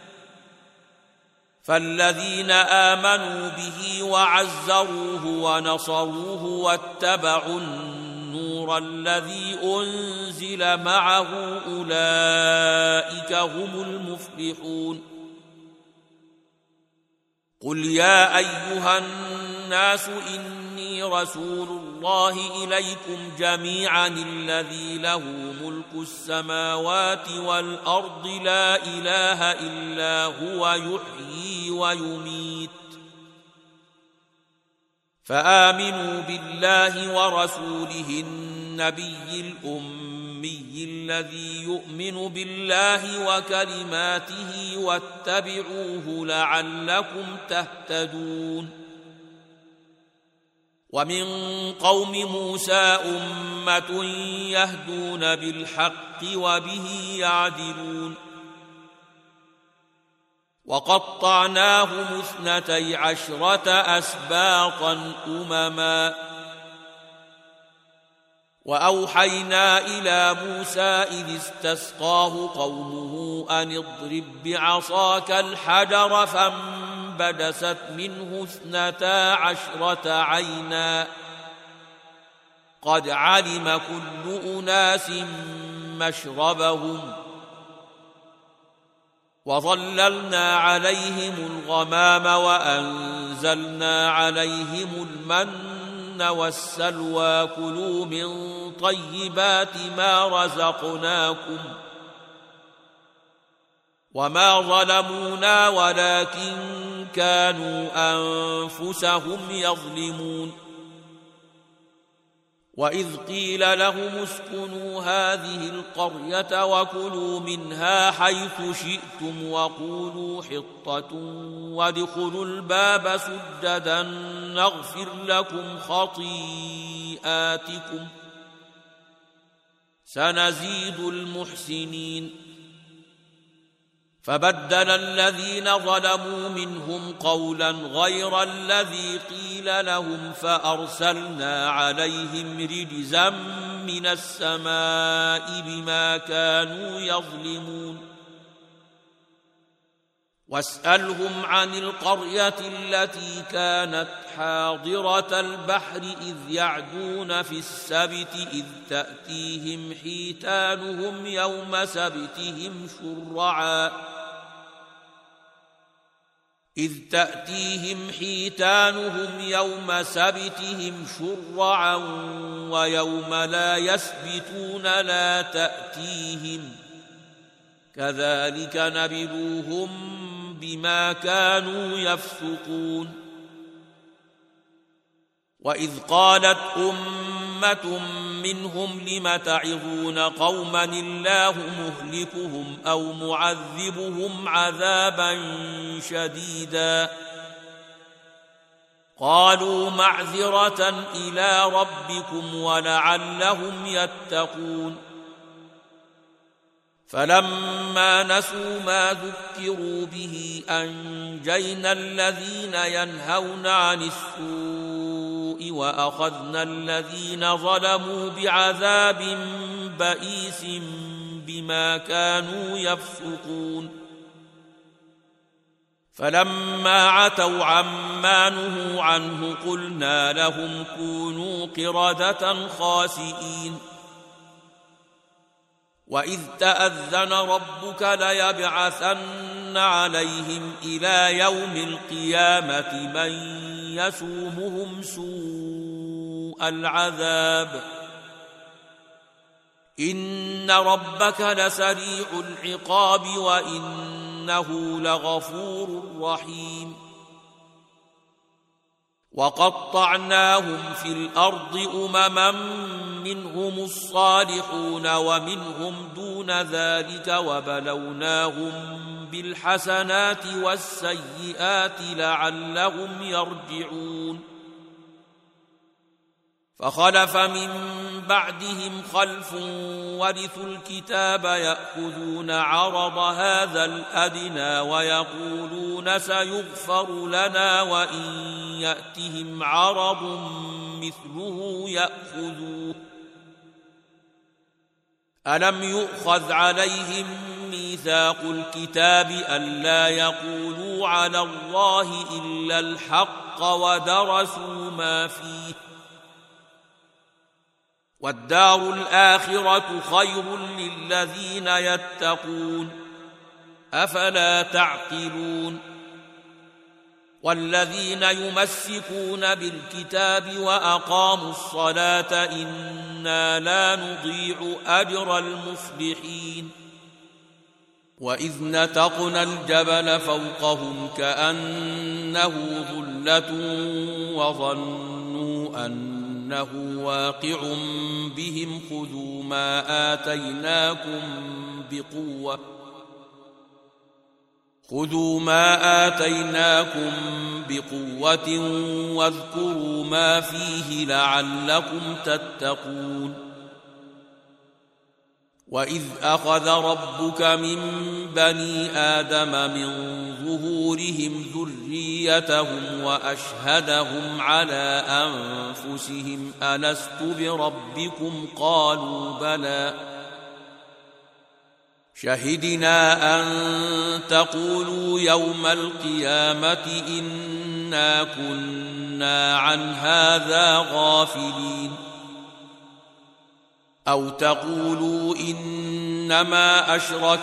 فالذين آمنوا به وعزروه ونصروه واتبعوا النور الذي أنزل معه أولئك هم المفلحون قل يا أيها الناس إني رسول الله إليكم جميعا الذي له ملك السماوات والأرض لا إله إلا هو يحيي ويميت فآمنوا بالله ورسوله النبي الأمي الذي يؤمن بالله وكلماته واتبعوه لعلكم تهتدون ومن قوم موسى أمة يهدون بالحق وبه يعدلون وقطعناهم اثنتي عشرة أسباطا أمما وأوحينا إلى موسى إذ استسقاه قومه أن اضرب بعصاك الحجر فانبجست منه اثنتا عشرة عينا قد علم كل أناس مشربهم وظللنا عليهم الغمام وأنزلنا عليهم المن والسلوى كلوا من طيبات ما رزقناكم وما ظلمونا ولكن كانوا أنفسهم يظلمون وإذ قيل لهم اسكنوا هذه القرية وكلوا منها حيث شئتم وقولوا حطة وادخلوا الباب سجدا نغفر لكم خطيئاتكم سنزيد المحسنين فبدل الذين ظلموا منهم قولا غير الذي قيل لهم فأرسلنا عليهم رجزا من السماء بما كانوا يظلمون واسألهم عن القرية التي كانت حاضرة البحر إذ يعدون في السبت إذ تأتيهم حيتانهم يوم سبتهم شرعا إذ تأتيهم حيتانهم يوم سبتهم شرعا ويوم لا يسبتون لا تأتيهم كذلك نبلوهم بما كانوا يفسقون وإذ قالت أمة منهم لم تعظون قوما الله مهلكهم أو معذبهم عذابا شديدا قالوا معذرة إلى ربكم ولعلهم يتقون فلما نسوا ما ذكروا به أنجينا الذين ينهون عن السوء وأخذنا الذين ظلموا بعذاب بئيس بما كانوا يفسقون فلما عتوا عما نهوا عنه قلنا لهم كونوا قردة خاسئين وإذ تأذن ربك ليبعثن عليهم إلى يوم القيامة من يسومهم سوء العذاب إن ربك لسريع العقاب وإنه لغفور رحيم وقطعناهم في الأرض أمما منهم الصالحون ومنهم دون ذلك وبلوناهم بالحسنات والسيئات لعلهم يرجعون فخلف من بعدهم خلف ورثوا الكتاب يأخذون عرض هذا الأدنى ويقولون سيغفر لنا وإن يأتهم عرض مثله يأخذوه ألم يؤخذ عليهم ميثاق الكتاب ألا يقولوا على الله إلا الحق ودرسوا ما فيه والدار الآخرة خير للذين يتقون أفلا تعقلون والذين يمسكون بالكتاب وأقاموا الصلاة إنا لا نضيع أجر المصلحين وإذ نتقنا الجبل فوقهم كأنه ظلة وظنوا أن إنه واقع بهم خذوا ما آتيناكم بقوة خذوا ما آتيناكم بقوة واذكروا ما فيه لعلكم تتقون وإذ أخذ ربك من بني آدم من ظهورهم ذريتهم وأشهدهم على أنفسهم ألست بربكم قالوا بلى شهدنا أن تقولوا يوم القيامة إنا كنا عن هذا غافلين أو تقولوا إنما أشرك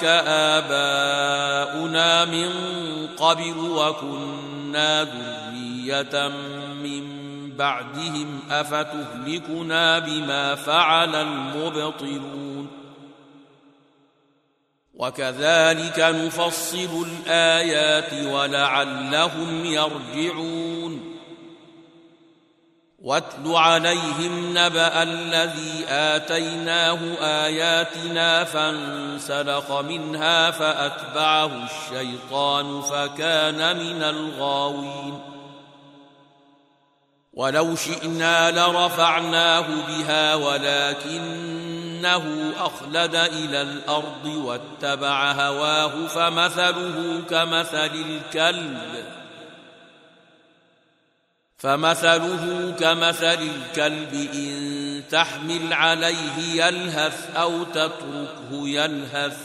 آباؤنا من قبل وكنا ذرية من بعدهم أفتهلكنا بما فعل المبطلون وكذلك نفصل الآيات ولعلهم يرجعون واتل عليهم نبأ الذي آتيناه آياتنا فانسلخ منها فأتبعه الشيطان فكان من الغاوين ولو شئنا لرفعناه بها ولكنه أخلد إلى الأرض واتبع هواه فمثله كمثل الكلب فمثله كمثل الكلب إن تحمل عليه يلهث أو تتركه يلهث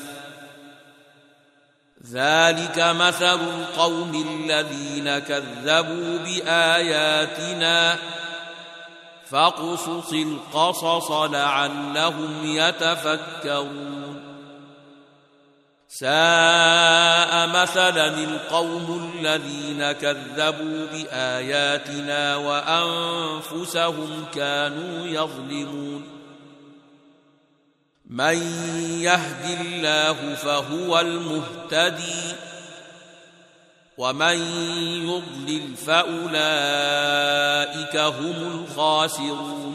ذلك مثل القوم الذين كذبوا بآياتنا فاقصص القصص لعلهم يتفكرون ساء مثلا القوم الذين كذبوا بآياتنا وأنفسهم كانوا يظلمون من يهد الله فهو المهتدي ومن يضلل فأولئك هم الخاسرون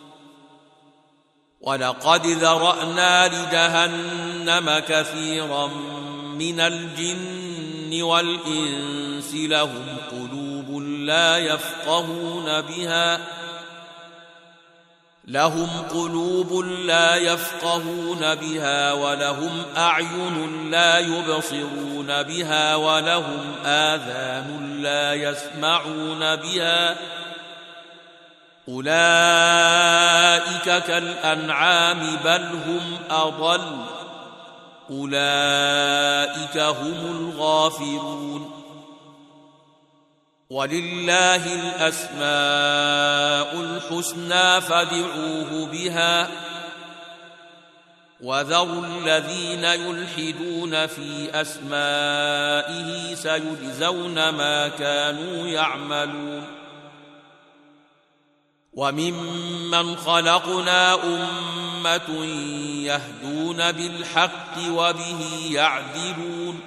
ولقد ذرأنا لجهنم كثيرا من الجن والإنس لهم قلوب لا يفقهون بها لهم قلوب لا يفقهون بها ولهم أعين لا يبصرون بها ولهم آذان لا يسمعون بها أولئك كالأنعام بل هم أضل أولئك هم الغافلون ولله الأسماء الحسنى فادعوه بها وذروا الذين يلحدون في أسمائه سيجزون ما كانوا يعملون وممن خلقنا أمة يهدون بالحق وبه يعدلون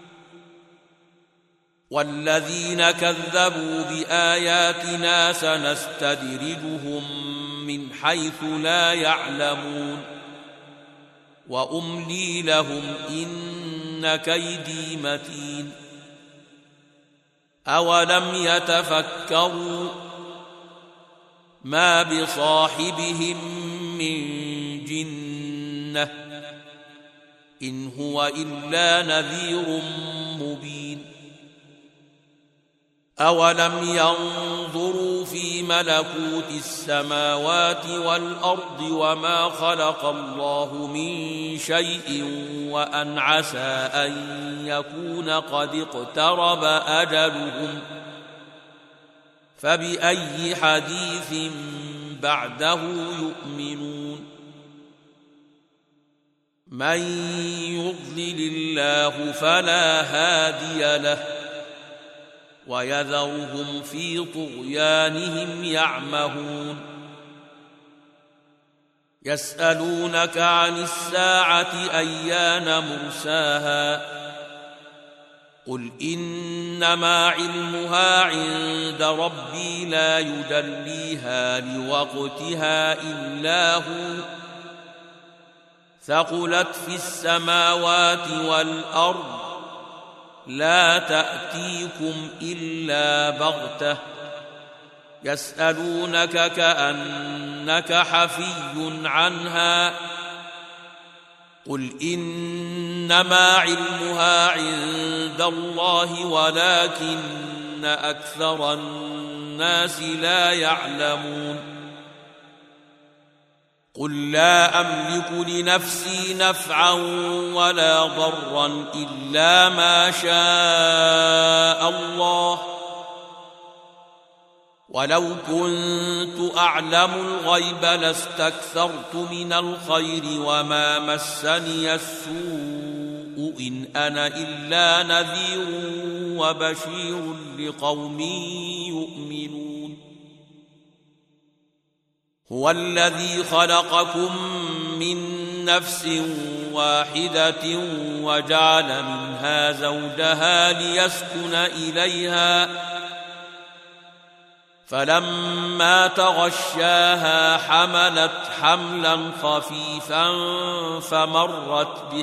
والذين كذبوا بآياتنا سنستدرجهم من حيث لا يعلمون وأملي لهم إن كيدي متين أولم يتفكروا ما بصاحبهم من جنة إن هو إلا نذير مبين أولم ينظروا في ملكوت السماوات والأرض وما خلق الله من شيء وأن عسى أن يكون قد اقترب أجلهم فبأي حديث بعده يؤمنون من يضلل الله فلا هادي له ويذرهم في طغيانهم يعمهون يسألونك عن الساعة أيان مرساها قل إنما علمها عند ربي لا يجليها لوقتها إلا هو ثقلت في السماوات والأرض لا تأتيكم إلا بغتة يسألونك كأنك حفي عنها قل إنما علمها عند الله ولكن أكثر الناس لا يعلمون قل لا أملك لنفسي نفعا ولا ضرا إلا ما شاء الله ولو كنت أعلم الغيب لاستكثرت من الخير وما مسني السوء إن أنا إلا نذير وبشير لقوم يؤمنون هو الذي خلقكم من نفس واحدة وجعل منها زوجها ليسكن إليها فلما تغشاها حملت حملا خفيفا فمرت به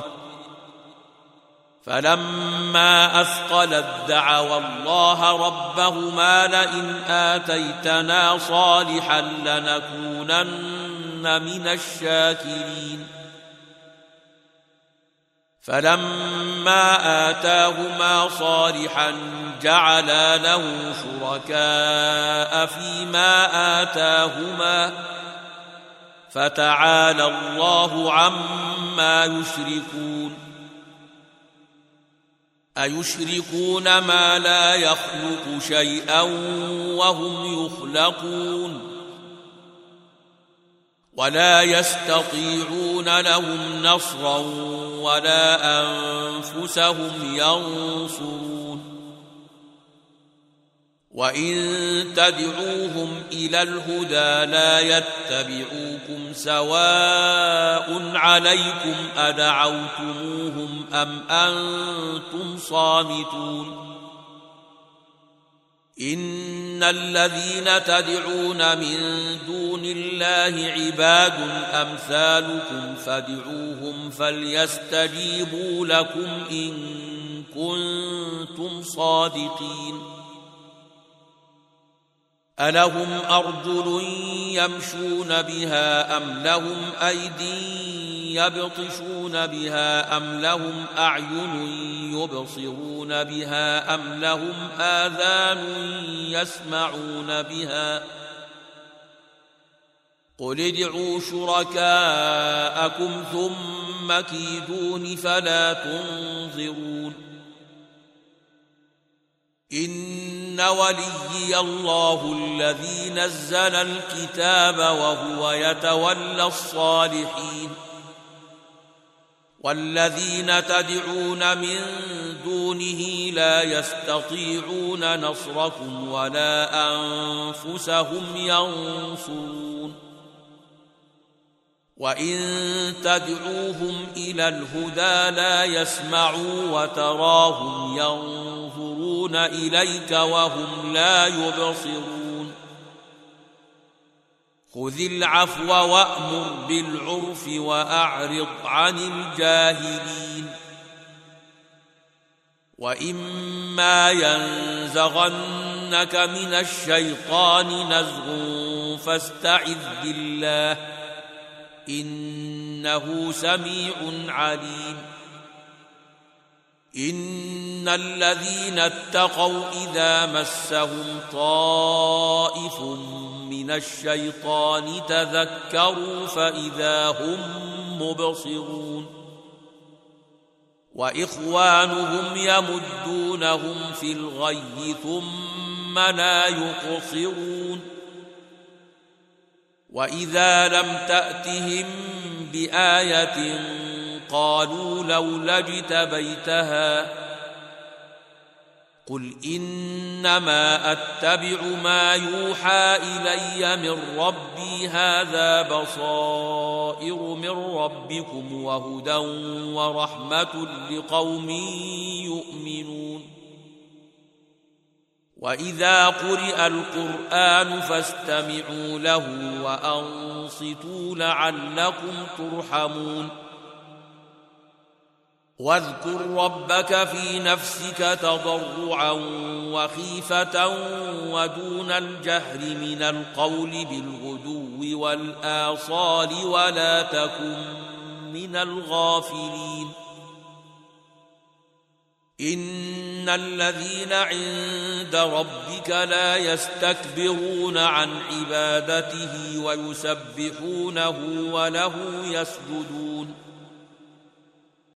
فلما أثقلت دعوا الله ربهما لئن آتيتنا صالحا لنكونن من الشاكرين فلما آتاهما صالحا جعلا له شركاء فيما آتاهما فتعالى الله عما يشركون أيشركون ما لا يخلق شيئا وهم يخلقون ولا يستطيعون لهم نصرا ولا أنفسهم ينصرون وإن تدعوهم إلى الهدى لا يتبعوكم سواء عليكم أدعوتموهم أم أنتم صامتون إن الذين تدعون من دون الله عباد أمثالكم فادعوهم فليستجيبوا لكم إن كنتم صادقين ألهم أرجل يمشون بها أم لهم أيدي يبطشون بها أم لهم أعين يبصرون بها أم لهم آذان يسمعون بها قل ادعوا شركاءكم ثم كيدون فلا تنظرون إن وليي الله الذي نزل الكتاب وهو يتولى الصالحين والذين تدعون من دونه لا يستطيعون نصركم ولا أنفسهم ينصرون وإن تدعوهم إلى الهدى لا يسمعوا وتراهم ينظرون إليك وهم لا يبصرون خذ العفو وأمر بالعرف وأعرض عن الجاهلين وإما ينزغنك من الشيطان نزغ فاستعذ بالله إنه سميع عليم إن الذين اتقوا إذا مسهم طائف من الشيطان تذكروا فإذا هم مبصرون وإخوانهم يمدونهم في الغي ثم لا يقصرون وإذا لم تأتهم بآية قالوا لولا اجتبيتها قل إنما أتبع ما يوحى إلي من ربي هذا بصائر من ربكم وهدى ورحمة لقوم يؤمنون وإذا قرئ القرآن فاستمعوا له وأنصتوا لعلكم ترحمون واذكر ربك في نفسك تضرعا وخيفة ودون الجهر من القول بالغدو والآصال ولا تكن من الغافلين إن الذين عند ربك لا يستكبرون عن عبادته ويسبحونه وله يسجدون